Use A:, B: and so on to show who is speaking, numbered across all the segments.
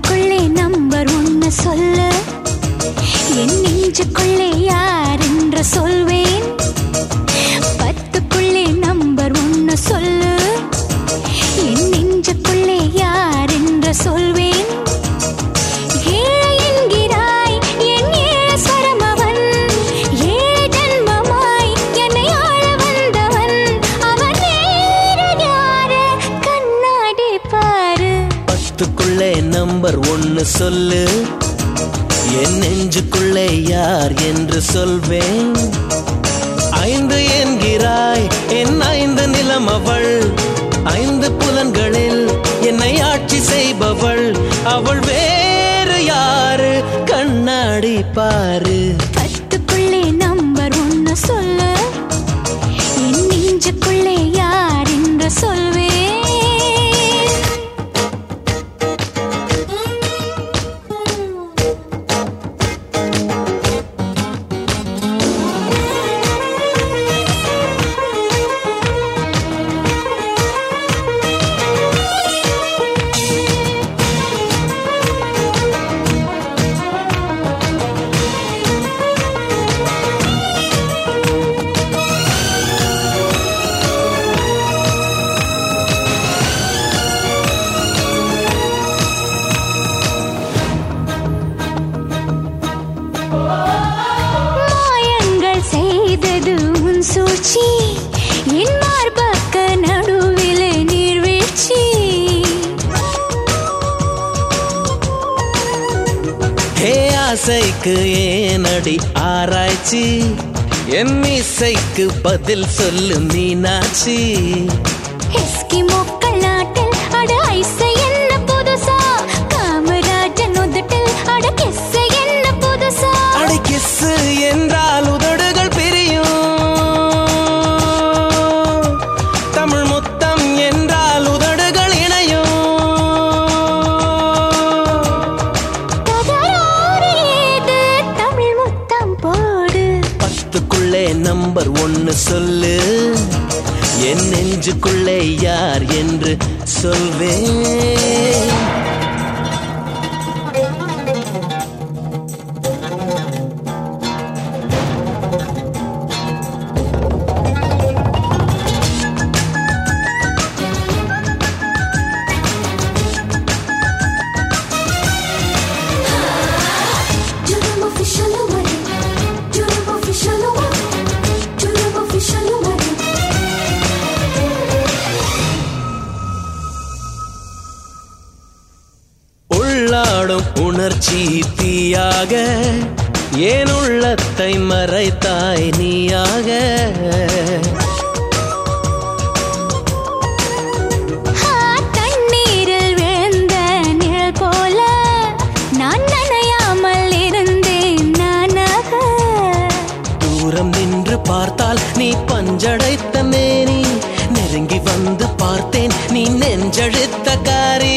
A: பத்துக்குள்ளே number ஒன்னு சொல்லு, என் நெஞ்சுக்குள்ளே யார் என்று சொல்வேன். பத்துக்குள்ளே நம்பர் ஒன்னு சொல்லு, என் நெஞ்சுக்குள்ளே யார் என்று சொல்வேன். ஏழை என்கிறாய் என் ஏழஸ்வரம் அவன், ஏழு ஜன்மமாய் என்னை ஆள வந்தவன். அவன் வேறு யாரு கண்ணாடி பாரு.
B: பத்துக்குள்ளே நம்பர் ஒன்னு சொல்லு, என் நெஞ்சுக்குள்ளே யார் என்று சொல்வேன். ஐந்து என்கிறாய் என் ஐந்து நிலம் அவள், ஐந்து புலன்களில் என்னை ஆட்சி செய்பவள். அவள் வேறு யாரு கண்ணாடி பாரு.
A: பத்துக்குள்ளே நம்பர் ஒன்னு சொல்லு, என் நெஞ்சுக்குள்ளே யார் என்று சொல்வேன். சூழ்ச்சி என் மார்பக்க நடுவிலே நீர்வீழ்ச்சி.
B: ஹே ஆசைக்கு ஏனடி ஆராய்ச்சி, என் இசைக்கு பதில் சொல்லு மீனாட்சி.
A: எஸ்கிமோக்கள் நாட்டில் அட ஐசை என்ன புதுசா, காமராஜன் உதட்டில் அட கிஸ்ஸு என்ன புதுசா.
B: அட கிஸ்ஸு என்றால் உதடுகள் பிரியும், தமிழ் முத்தம் என்றால் உதடுகள் இணையும்.
A: தகராறேது தமிழ் முத்தம் போடு.
B: பத்துக்குள்ளே நம்பர் ஒன்னு சொல்லு, என் நெஞ்சுக்குள்ளே யார் என்று சொல்வேன். உள்ளாடும் உணர்ச்சி தீயாக ஏன் உள்ளத்தை மறைத்தாய் நீயாக.
A: தண்ணீரில் விழுந்த நிழல் போல நான் நனையாமல் இருந்தேன் நானாக.
B: தூரம் நின்று பார்த்தால் நீ பஞ்சடைத்த மேனி, நெருங்கி வந்து பார்த்தேன் நீ நெஞ்செழுத்த காரி.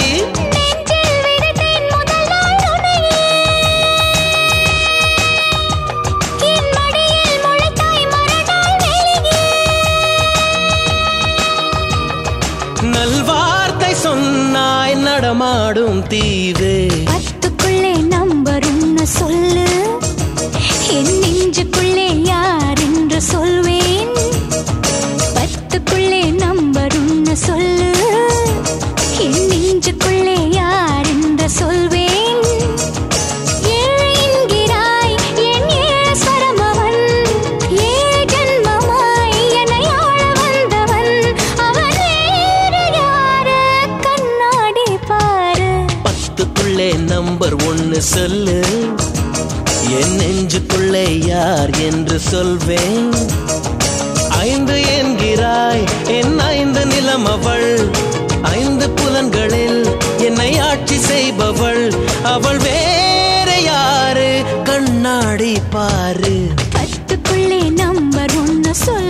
B: நல்வார்த்தை சொன்னாய் நடமாடும் தீவே.
A: பத்துக்குள்ளே நம்பர் ஒன்னு சொல்லு, என் நெஞ்சுக்குள்ளே யார் என்று சொல்வேன். பத்துக்குள்ளே நம்பர் ஒன்னு சொல்லு, என் நெஞ்சுக்குள்ளே யார் என்று சொல்வேன். ஏழை என்கிறாய் என் ஏழஸ்வரம் அவன், ஏழு ஜன்மமாய் என்னை ஆள வந்தவன். அவன் வேறு யாரு கண்ணாடி பாரு.
B: பத்துக்குள்ளே நம்பர் ஒன்னு சொல்லு, என் நெஞ்சுக்குள்ளே யார் என்று சொல்வேன். ஐந்து என்கிறாய் என் ஐந்து நிலம் அவள், ஐந்து புலன்களில் என்னை ஆட்சி செய்பவள். அவள் வேறு யாரு கண்ணாடி பாரு.
A: பத்துக்குள்ளே நம்பர் ஒன்னு சொல்லு.